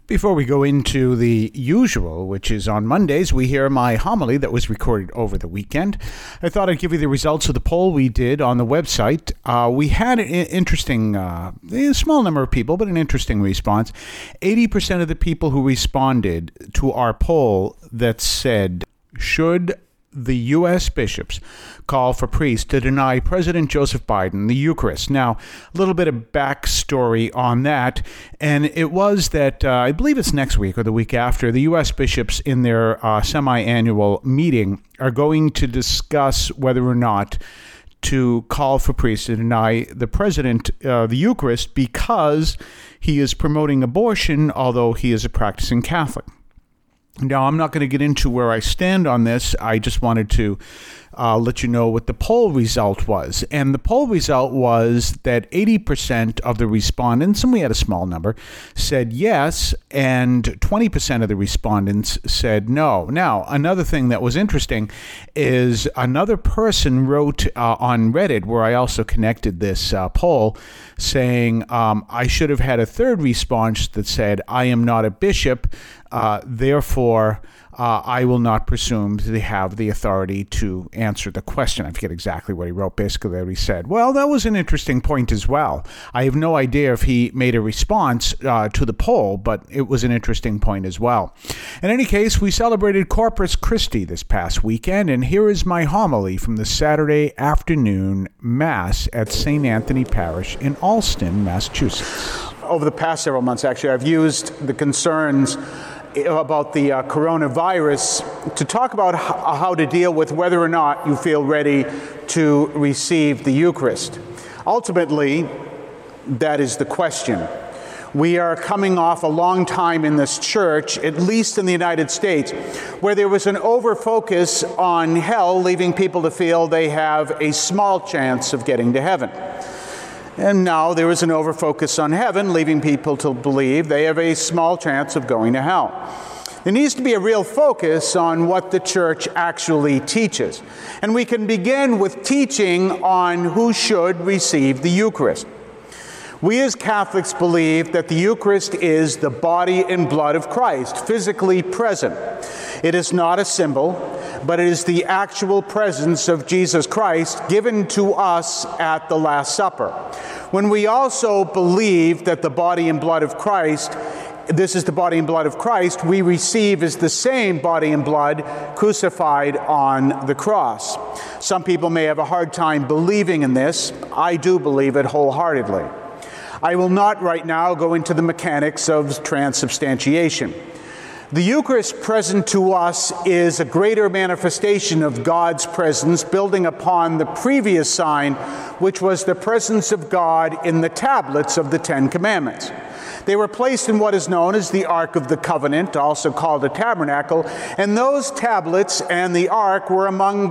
Before we go into the usual, which is on Mondays, we hear my homily that was recorded over the weekend. I thought I'd give you the results of the poll we did on the website. We had an interesting, a small number of people, but an interesting response. 80% of the people who responded to our poll that said, should the U.S. bishops call for priests to deny President Joseph Biden the Eucharist. Now, a little bit of backstory on that, and it was that I believe it's next week or the week after, the U.S. bishops in their semi-annual meeting are going to discuss whether or not to call for priests to deny the president the Eucharist because he is promoting abortion, although he is a practicing Catholic. Now, I'm not going to get into where I stand on this. I just wanted to let you know what the poll result was. And the poll result was that 80% of the respondents, and we had a small number, said yes, and 20% of the respondents said no. Now, another thing that was interesting is another person wrote on Reddit, where I also connected this poll, saying, I should have had a third response that said, I am not a bishop, therefore, I will not presume to have the authority to answer the question. I forget exactly what he wrote. Basically, what he said. Well, that was an interesting point as well. I have no idea if he made a response to the poll, but it was an interesting point as well. In any case, we celebrated Corpus Christi this past weekend, and here is my homily from the Saturday afternoon Mass at St. Anthony Parish in Allston, Massachusetts. Over the past several months, actually, I've used the concerns about the coronavirus to talk about how to deal with whether or not you feel ready to receive the Eucharist. Ultimately, that is the question. We are coming off a long time in this church, at least in the United States, where there was an over-focus on hell, leaving people to feel they have a small chance of getting to heaven. And now there is an overfocus on heaven, leaving people to believe they have a small chance of going to hell. There needs to be a real focus on what the church actually teaches. And we can begin with teaching on who should receive the Eucharist. We as Catholics believe that the Eucharist is the body and blood of Christ, physically present. It is not a symbol, but it is the actual presence of Jesus Christ given to us at the Last Supper. When we also believe that the body and blood of Christ, this is the body and blood of Christ, we receive as the same body and blood crucified on the cross. Some people may have a hard time believing in this. I do believe it wholeheartedly. I will not right now go into the mechanics of transubstantiation. The Eucharist present to us is a greater manifestation of God's presence, building upon the previous sign, which was the presence of God in the tablets of the Ten Commandments. They were placed in what is known as the Ark of the Covenant, also called a tabernacle, and those tablets and the Ark were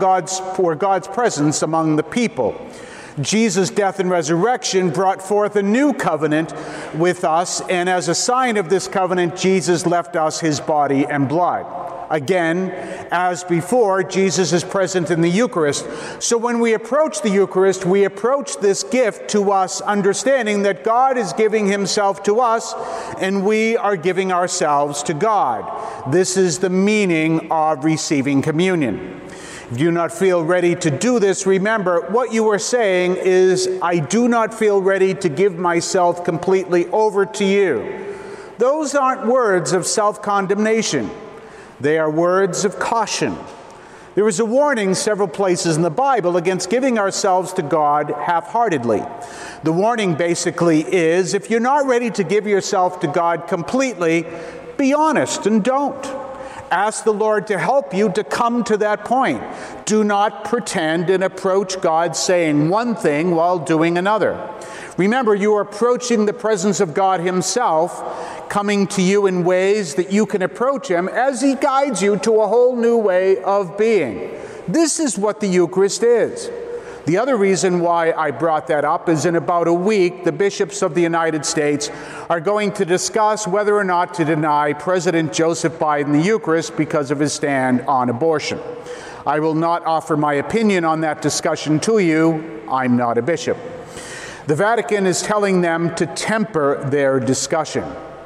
God's presence among the people. Jesus' death and resurrection brought forth a new covenant with us, and as a sign of this covenant, Jesus left us his body and blood. Again, as before, Jesus is present in the Eucharist. So when we approach the Eucharist, we approach this gift to us, understanding that God is giving himself to us, and we are giving ourselves to God. This is the meaning of receiving communion. If you do not feel ready to do this, remember, what you are saying is, I do not feel ready to give myself completely over to you. Those aren't words of self-condemnation. They are words of caution. There is a warning several places in the Bible against giving ourselves to God half-heartedly. The warning basically is, if you're not ready to give yourself to God completely, be honest and don't. Ask the Lord to help you to come to that point. Do not pretend and approach God saying one thing while doing another. Remember, you are approaching the presence of God himself, coming to you in ways that you can approach him as he guides you to a whole new way of being. This is what the Eucharist is. The other reason why I brought that up is in about a week, the bishops of the United States are going to discuss whether or not to deny President Joseph Biden the Eucharist because of his stand on abortion. I will not offer my opinion on that discussion to you. I'm not a bishop. The Vatican is telling them to temper their discussion.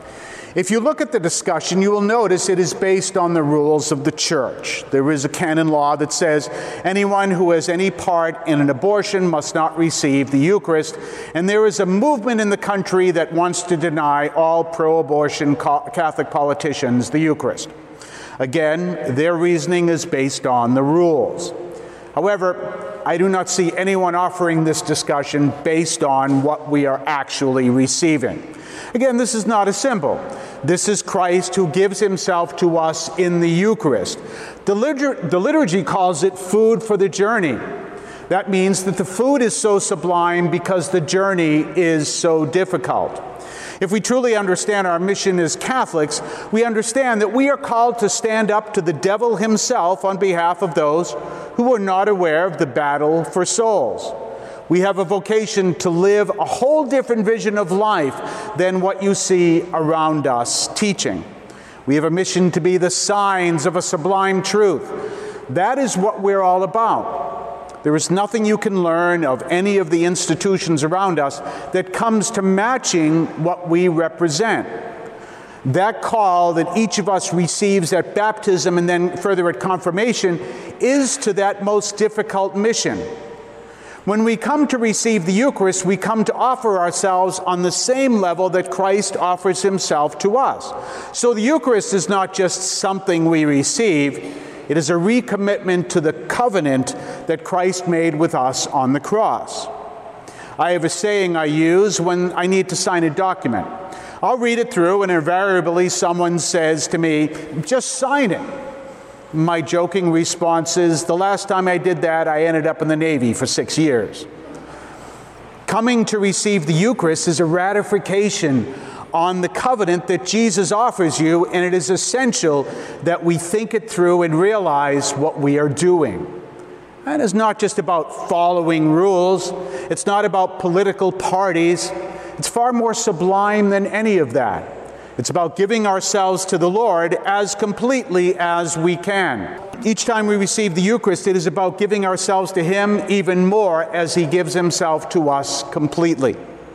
If you look at the discussion, you will notice it is based on the rules of the church. There is a canon law that says anyone who has any part in an abortion must not receive the Eucharist, and there is a movement in the country that wants to deny all pro-abortion Catholic politicians the Eucharist. Again, their reasoning is based on the rules. However, I do not see anyone offering this discussion based on what we are actually receiving. Again, this is not a symbol. This is Christ who gives himself to us in the Eucharist. The liturgy calls it food for the journey. That means that the food is so sublime because the journey is so difficult. If we truly understand our mission as Catholics, we understand that we are called to stand up to the devil himself on behalf of those who are not aware of the battle for souls. We have a vocation to live a whole different vision of life than what you see around us teaching. We have a mission to be the signs of a sublime truth. That is what we're all about. There is nothing you can learn of any of the institutions around us that comes to matching what we represent. That call that each of us receives at baptism and then further at confirmation is to that most difficult mission. When we come to receive the Eucharist, we come to offer ourselves on the same level that Christ offers himself to us. So the Eucharist is not just something we receive, it is a recommitment to the covenant that Christ made with us on the cross. I have a saying I use when I need to sign a document. I'll read it through and invariably someone says to me, "Just sign it." My joking response is, the last time I did that, I ended up in the Navy for 6 years. Coming to receive the Eucharist is a ratification on the covenant that Jesus offers you, and it is essential that we think it through and realize what we are doing. That is not just about following rules. It's not about political parties. It's far more sublime than any of that. It's about giving ourselves to the Lord as completely as we can. Each time we receive the Eucharist, it is about giving ourselves to Him even more as He gives Himself to us completely.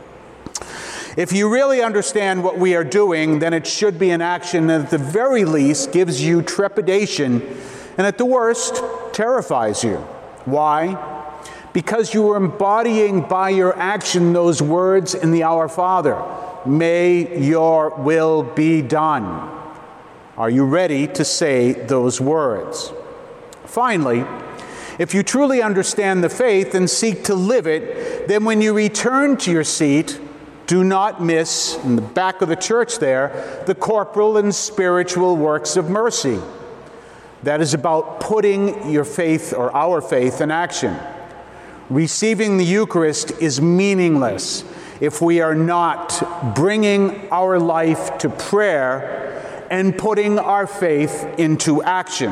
If you really understand what we are doing, then it should be an action that at the very least gives you trepidation and at the worst terrifies you. Why? Because you are embodying by your action those words in the Our Father. May your will be done. Are you ready to say those words? Finally, if you truly understand the faith and seek to live it, then when you return to your seat, do not miss, in the back of the church there, the corporal and spiritual works of mercy. That is about putting your faith or our faith in action. Receiving the Eucharist is meaningless if we are not bringing our life to prayer and putting our faith into action.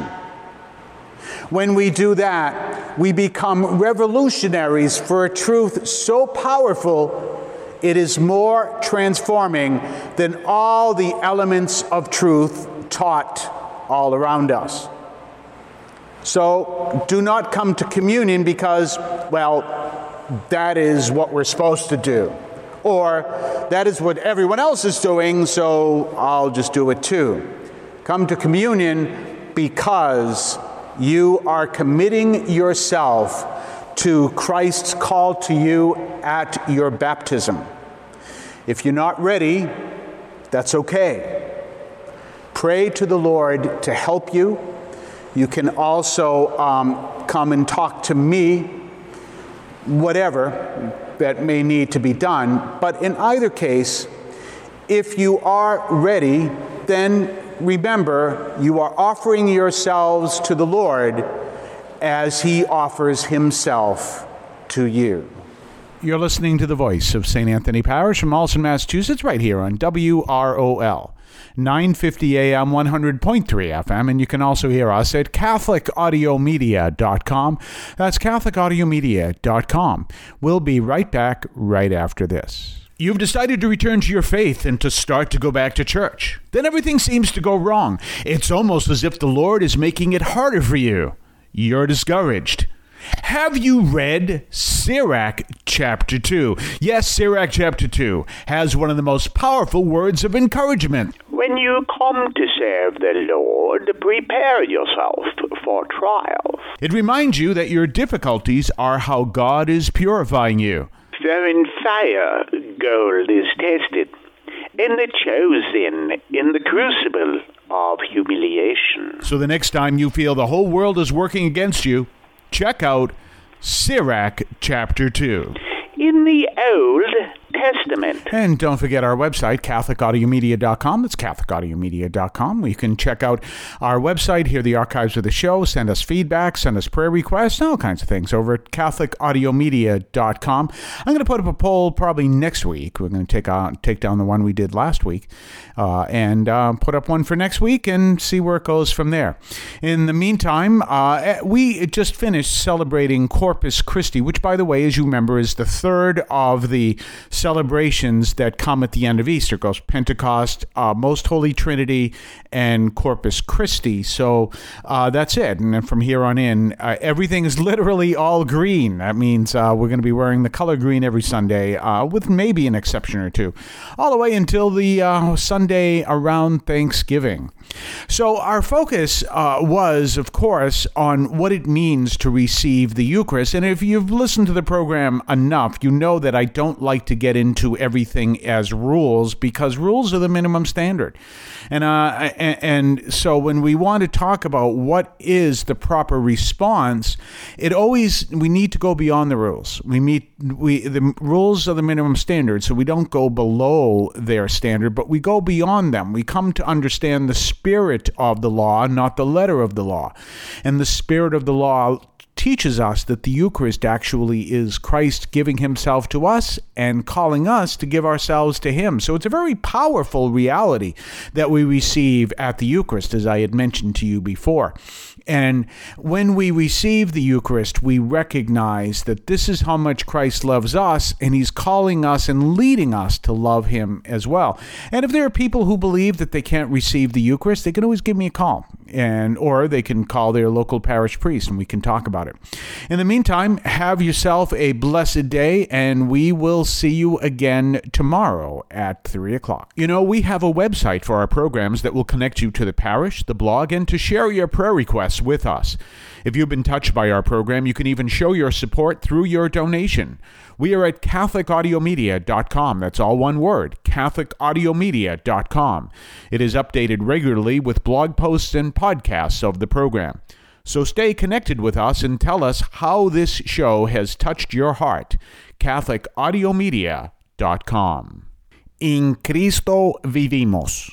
When we do that, we become revolutionaries for a truth so powerful it is more transforming than all the elements of truth taught all around us. So do not come to communion because, well, that is what we're supposed to do. Or that is what everyone else is doing, so I'll just do it too. Come to communion because you are committing yourself to Christ's call to you at your baptism. If you're not ready, that's okay. Pray to the Lord to help you. You can also come and talk to me, whatever that may need to be done. But in either case, if you are ready, then remember you are offering yourselves to the Lord as He offers Himself to you. You're listening to the voice of St. Anthony Parish from Allston, Massachusetts, right here on WROL. 950 AM, 100.3 FM, and you can also hear us at CatholicAudiomedia.com. That's CatholicAudiomedia.com. We'll be right back right after this. You've decided to return to your faith and to start to go back to church. Then everything seems to go wrong. It's almost as if the Lord is making it harder for you. You're discouraged. Have you read Sirach chapter 2? Yes, Sirach chapter 2 has one of the most powerful words of encouragement. When you come to serve the Lord, prepare yourself for trials. It reminds you that your difficulties are how God is purifying you. For in fire gold is tested, and the chosen in the crucible of humiliation. So the next time you feel the whole world is working against you, check out Sirach chapter 2. In the Old Testament. And don't forget our website, CatholicAudiomedia.com. That's CatholicAudiomedia.com. We can check out our website, hear the archives of the show, send us feedback, send us prayer requests, all kinds of things over at CatholicAudiomedia.com. I'm going to put up a poll probably next week. We're going to take down the one we did last week and put up one for next week and see where it goes from there. In the meantime, we just finished celebrating Corpus Christi, which, by the way, as you remember, is the third of the celebrations that come at the end of Easter. It goes Pentecost, Most Holy Trinity, and Corpus Christi. So that's it. And then from here on in, everything is literally all green. That means we're going to be wearing the color green every Sunday, with maybe an exception or two, all the way until the Sunday around Thanksgiving. So our focus was, of course, on what it means to receive the Eucharist. And if you've listened to the program enough, you know that I don't like to get into everything as rules, because rules are the minimum standard. And so when we want to talk about what is the proper response, we need to go beyond the rules. The rules are the minimum standard, so we don't go below their standard, but we go beyond them. We come to understand the spirit of the law, not the letter of the law. And the spirit of the law teaches us that the Eucharist actually is Christ giving himself to us and calling us to give ourselves to him. So it's a very powerful reality that we receive at the Eucharist, as I had mentioned to you before. And when we receive the Eucharist, we recognize that this is how much Christ loves us, and he's calling us and leading us to love him as well. And if there are people who believe that they can't receive the Eucharist, they can always give me a call, or they can call their local parish priest, and we can talk about it. In the meantime, have yourself a blessed day, and we will see you again tomorrow at 3 o'clock. You know, we have a website for our programs that will connect you to the parish, the blog, and to share your prayer requests with us. If you've been touched by our program, you can even show your support through your donation. We are at CatholicAudiomedia.com. That's all one word, CatholicAudiomedia.com. It is updated regularly with blog posts and podcasts of the program. So stay connected with us and tell us how this show has touched your heart. CatholicAudiomedia.com. In Cristo vivimos.